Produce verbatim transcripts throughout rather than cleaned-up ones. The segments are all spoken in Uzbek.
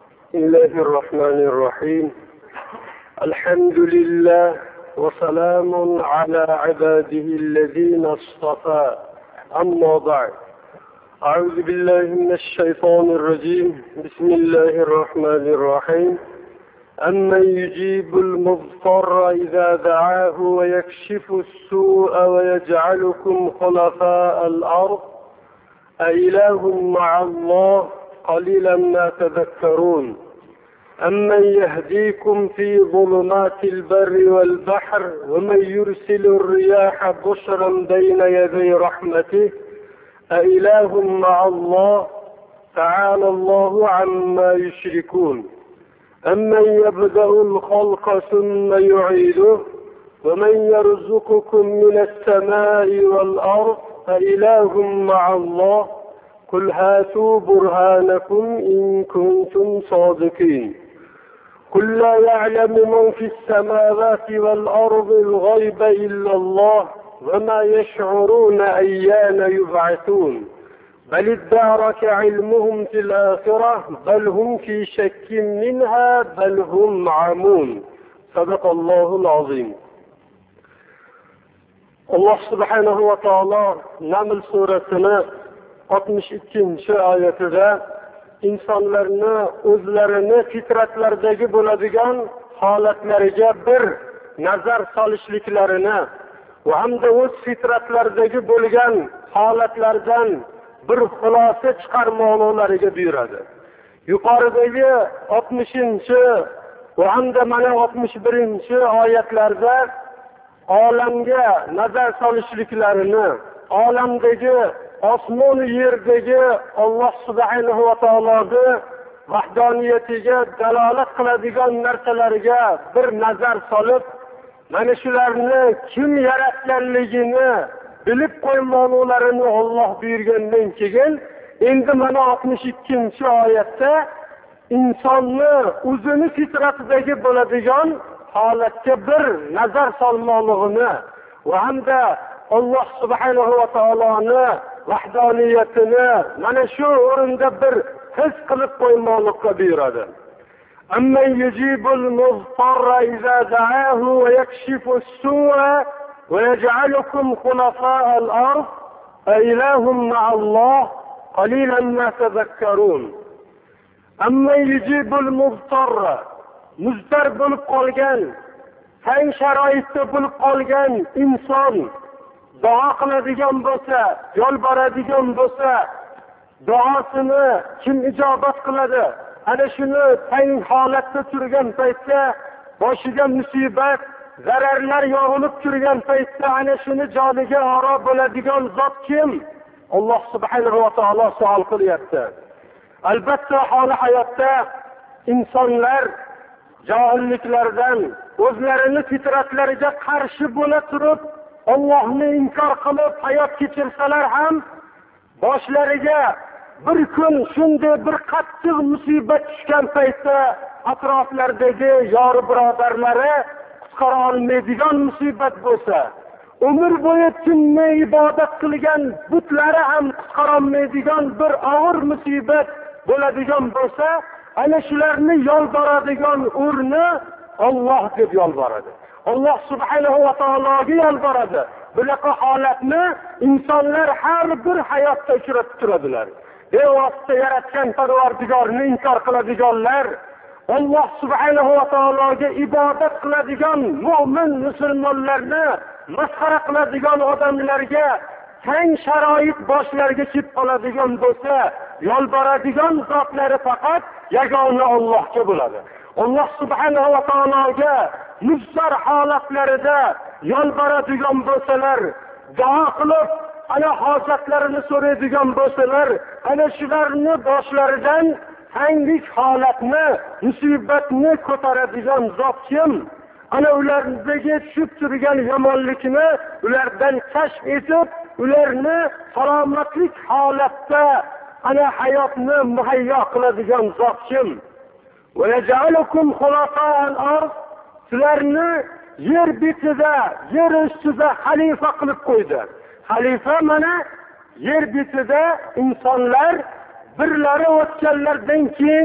بسم الله الرحمن الرحيم. الحمد لله وسلام على عباده الذين اصطفى. أما بعد، أعوذ بالله من الشيطان الرجيم. بسم الله الرحمن الرحيم. أمن يجيب المضطر إذا دعاه ويكشف السوء ويجعلكم خلفاء الأرض أإله مع الله قليلا ما تذكرون. أمن يهديكم في ظلمات البر والبحر ومن يرسل الرياح بشرا بين يدي رحمته أإله مع الله تعالى الله عما يشركون. أمن يبدأ الخلق ثم يعيده ومن يرزقكم من السماء والأرض أإله مع الله قل هاتوا برهانكم إن كنتم صادقين. قل لا يعلم من في السماوات والأرض الغيب إلا الله وما يشعرون أيان يبعثون بل ادارك علمهم في الآخرة بل هم في شك منها بل هم عمون. صدق الله العظيم. Allah subhanahu va taolo Naml surasini oltmish ikkinchi oyatida insonlarni o'zlarini fitratlaridagi bo'ladigan holatlariga bir nazar solishliklarini va hamda o'z fitratlaridagi bo'lgan holatlardan bir xulosa chiqarmoqlariga buyuradi. Yuqoridagi oltmishinchi va hamda mana oltmish birinchi oyatlarda olamga nazar solishliklarini, olamdagi osmon yerdagi Alloh subhanahu va taoloning vahdoniyatiga dalolat qiladigan narsalarga bir nazar solib, mana shularni kim yaratganligini bilib qo'ymoqlarini Alloh buyurgandan keyin endi mana oltmish ikkinchi oyatda insonni o'zini fitratidagi bo'ladigan holatga bir nazar solmoqligini va hamda Alloh subhanahu va taoloni vahdoniyatini mana shu o'rinda bir his qilib qo'ymoqlikka buyuradi. Amman yujibul muztarra iza da'ahu va yakshifu as-su'a va yaj'alukum khulafa'a al-ard ailahum ma'alloh qalilan ma tadhakkarun. Amman yujibul muztarra, muzdar bo'lib qolgan, tang sharoitda bo'lib qolgan inson duo qiladigan bo'lsa, yo'l boradigan bo'lsa, duosini kim ijobat qiladi? Ana shuni tang holatda turgan paytda boshiga musibat, zararlar yog'ilib turgan paytda ana shuni joniga oro bo'ladigan zot kim? Alloh subhanahu va taolo savol qilyapti. Albatta holi hayotda insonlar johilliklardan o'zlarini fitratlariga qarshi bo'la turib Allohni inkor qilib hayot kechirsalar ham boshlariga bir kun shunday bir qattiq musibat tushgan paytda atroflardagi yori birodarlari qutqara olmaydigan musibat bo'lsa, umr bo'yi tinmay ibodat qilgan butlari ham qutqara olmaydigan bir og'ir musibat bo'ladigan bo'lsa, ana shularni yolboradigan o'rni Alloh deb yolboradi. Alloh subhanahu va taologa yolboradi. Bunaqa holatni insonlar har bir hayotda uchratib turadilar. Bevosita yaratgan Parvardigorni inkor qiladiganlar, Alloh subhanahu va taologa ibodat qiladigan mu'min musulmonlarni masxara qiladigan odamlarga tang sharoit boshlariga kelib qoladigan bo'lsa, yolboradigan zotlari faqat yagona Allohga bo'ladi. Alloh subhanahu va taologa muztar holatlarida yolboradigan bo'lsalar, duo qilib ana hojatlarini so'raydigan bo'lsalar, ana shularni boshlaridan tanglik holatni, musibatni ko'taradigan zot kim? Ana ulardagi tushib turgan yomonlikni ulardan kashf etib, ularni salomatlik holatda ana hayotni muhayyo qiladigan zot kim? Va yaj'alukum khulafa'al ard, sizlarni yer betida, yer ustida xalifa qilib qo'ydi. Xalifa mana yer betida insonlar birlari o'tganlardan keyin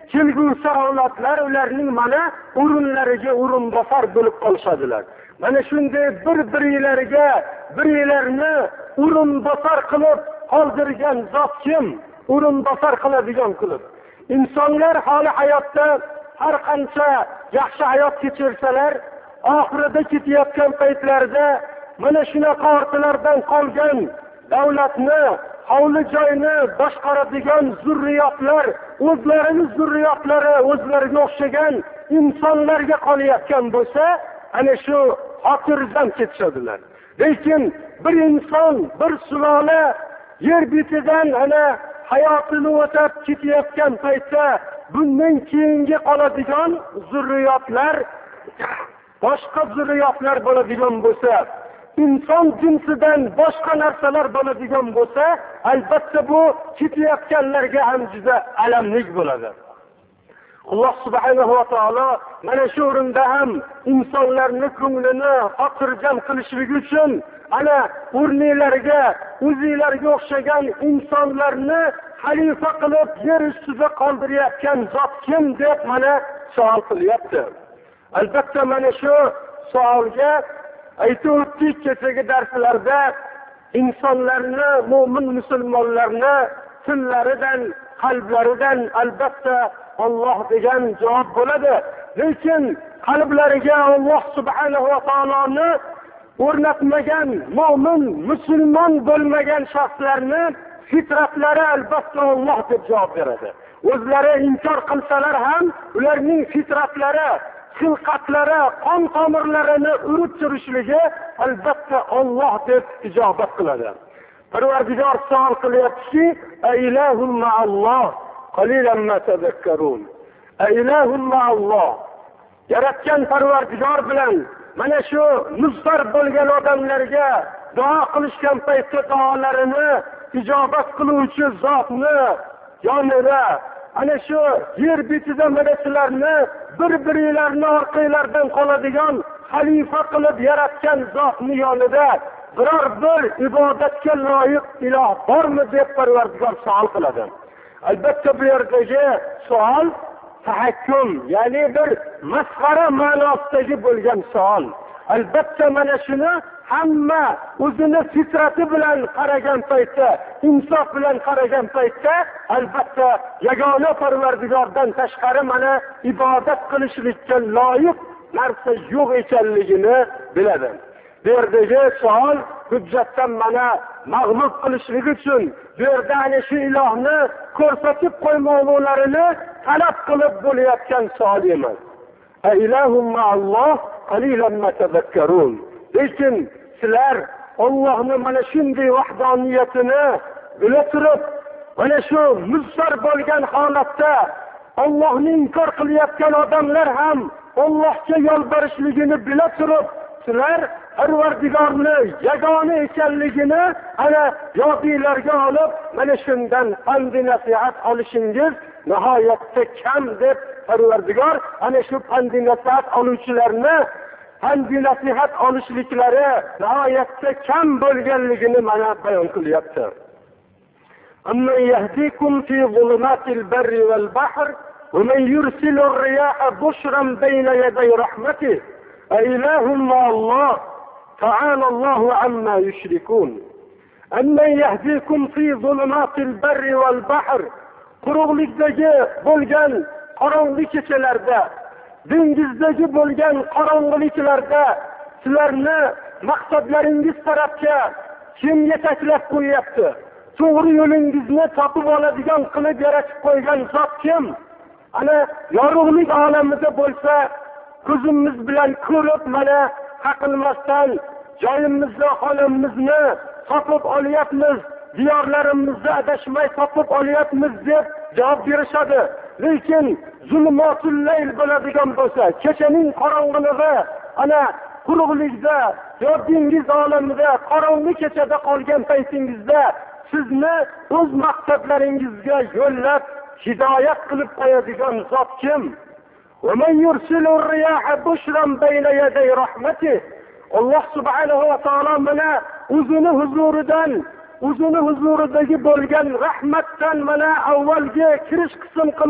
kelgusi avlodlar ularning mana o'rinlariga o'rinbosar bo'lib qolishadilar. Mana shunday bir-birlariga birlarini o'rinbosar qilib qoldirgan zot kim? O'rinbosar qiladigan qilib. İnsanlar hali hayotda har qancha yaxshi hayot kechirsalar, oxirida ketayotgan paytlarda mana shunaqa ortilardan qolgan davlatni, hovli joyni boshqaradigan zurriyotlar, o'zlarining zurriyotlari o'zlariga o'xshagan insonlarga qolayotgan bo'lsa, ana shu xotirjam ketishadilar. Lekin bir inson, bir sulola yer betidan ana hayotini o'tab ketayotgan paytda bundan keyingi qoladigan zurriyotlar boshqa zurriyotlar bo'ladigan bo'lsa, inson jinsidan boshqa narsalar bo'ladigan bo'lsa, albatta bu ketayotganlarga ham juda alamlik bo'ladi. Alloh subhanahu va taolo mana shu o'rinda ham insonlarning ko'nglini xotirjam qilishlik uchun ana o'rnilariga, o'zlariga o'xshagan insonlarni xalifa qilib yer ustida qoldirayotgan zot kim deb mana savol qilyapti. Albatta mana shu savolga aytib o'tdik kechagi darslarda insonlarni, mo'min musulmonlarni tillaridan, qalblaridan albatta Alloh degan javob bo'ladi. Lekin qalblariga Alloh subhanahu va taoloni o'rnatmagan, mo'min, musulmon bo'lmagan shaxslarni fitratlari albatta Alloh deb javob beradi. O'zlari inkor qilsalar ham ularning fitratlari, xilqatlari, qon tomirlarini urib turishligi albatta Alloh deb ijobat qiladi. Parvardigor savol qilyaptiki, "Aylahum ma'alloh, qalilan ma tadhakkarun." Aylahum ma'alloh. Yaratgan Parvardigor bilan mana shu mustar bo'lgan odamlarga duo qilishgan paytda duolarini ijobat qiluvchi zotni yonida ana shu yer betida mana shularni bir-birlarini orqalaridan qoladigan xalifa qilib yaratgan zotni yonida biror bir ibodatga loyiq iloh bormi deb Parvardigor savol qiladi. Albatta bu yerdagi savol tahakkum, ya'ni bir masxara ma'nosidagi bo'lgan savol. Albatta mana shuni hamma o'zini fitrati bilan qaragan paytda, insof bilan qaragan paytda albatta yagona Parvardigordan tashqari mana ibodat qilishlikka loyiq narsa yo'q ekanligini biladi. Bu yerdagi savol hujjatdan mana mag'lub qilishlik uchun bu yerda ana shu ilohni ko'rsatib qo'ymoqlarini talab qilib bo'layotgan savol emas. Aylahum ma'alloh qalilan ma tadhakkarun. Lekin sizlar Allohni mana shunday vahdaniyatini bila turib, mana shu mustar bo'lgan holatda Allohni inkor qilayotgan odamlar ham Allohga yolborishligini bila turib, sizlar Parvardigorni yagona ekanligini ana yodinglarga olib, mana shundan pand nasihat olishingiz nihoyatda kam deb Parvardigor ana shu pand nasihat oluvchilarni pand nasihat olishliklari nihoyatda kam bo'lganligini mana bayon qilyapti. Amma yahdikum fi zulumatil barri wal bahr wa man yursilu ar-riyaha bushran bayna yaday rahmatihi ailahum ma'alloh ta'ala Allahu amma yushrikun. Amma yahdikum fi zulumatil barri wal bahr, quruqlikdagi bo'lgan qorong'u kechalarda, dengizdagi bo'lgan qorong'uliklarda sizlarni maqsadlaringiz tarafga kim yetaklab qo'yapti? To'g'ri yo'lingizni topib oladigan qilib yaratib qo'ygan zot kim? Ana yorug'lik olamida bo'lsa, ko'zimiz bilan ko'rib mana haqilmasdan joyimizni, holimizni topib olyapmiz, diyorlarimizda adashmay topib olyapmiz deb javob berishadi. Lekin zulmotul layl bo'ladigan bo'lsa, kechaning qorong'iligi ana quruqlikda, yo dengiz olamida qorong'u kechada qolgan paytingizda sizni o'z maqsadlaringizga yo'llab hidoyat qilib qo'yadigan zot kim? ومن يرسل الرياح بشرا بين يدي رحمته. Alloh subhanahu va taolo mana o'zini huzuridan, o'zini huzuridagi bo'lgan rahmatdan mana avvalgi kirish qism qilib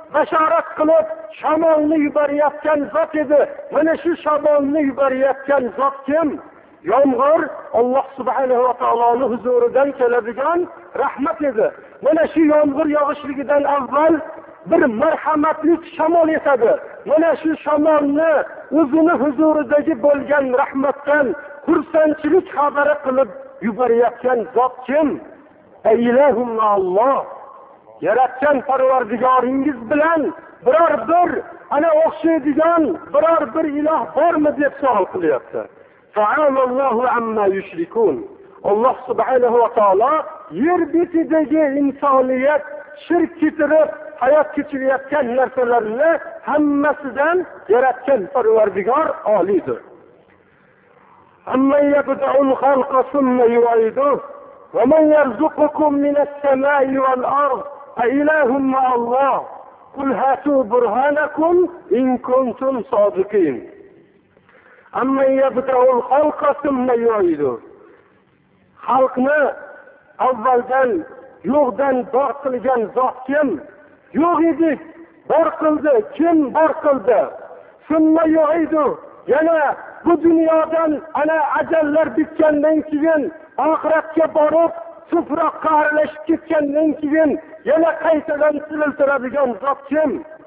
bashorat qilib shamolni yuborayotgan zot edi. Mana shu shamolni yuborayotgan zot kim? Yomg'ir Alloh subhanahu va taoloning huzuridan keladigan rahmat edi. Mana shu yomg'ir yog'ishligidan avval bir marhamatli shamol esadi. Mana shu shamolni o'zini huzuridagi bo'lgan rahmatdan xursandchilik xabari qilib yuborayotgan zot kim? Ilahum Alloh. Yaratgan Parvardigoringiz bilan biror bir ana o'xshaydigan biror bir iloh bormi deb savol qilyapti. Ta'alallohu amma yushrikun. Alloh subhanahu va taolo yer betidagi insoniyat shirk keltirib hayot kechirayotgan narsalarni hammasidan yaratgan Parvardigor oliydir. Amma yabda'ul khalqa thumma yu'iduhu va man yarzuqukum minas samai wal ard a ilahum ma'alloh qul hatu burhanakum in kuntum sodiqin. Amma yabda'ul khalqa thumma yu'iduhu. Xalqni avvaldan yo'qdan bor qilgan zot kim? Yo'q edik, bor qildi. Kim bor qildi? Thumma yu'iduhu. Yana bu dunyodan ana ajallar bitgandan keyin oxiratga borib tuproqqa aralashib ketgandan keyin yana qaytadan tiriltiradigan zot kim?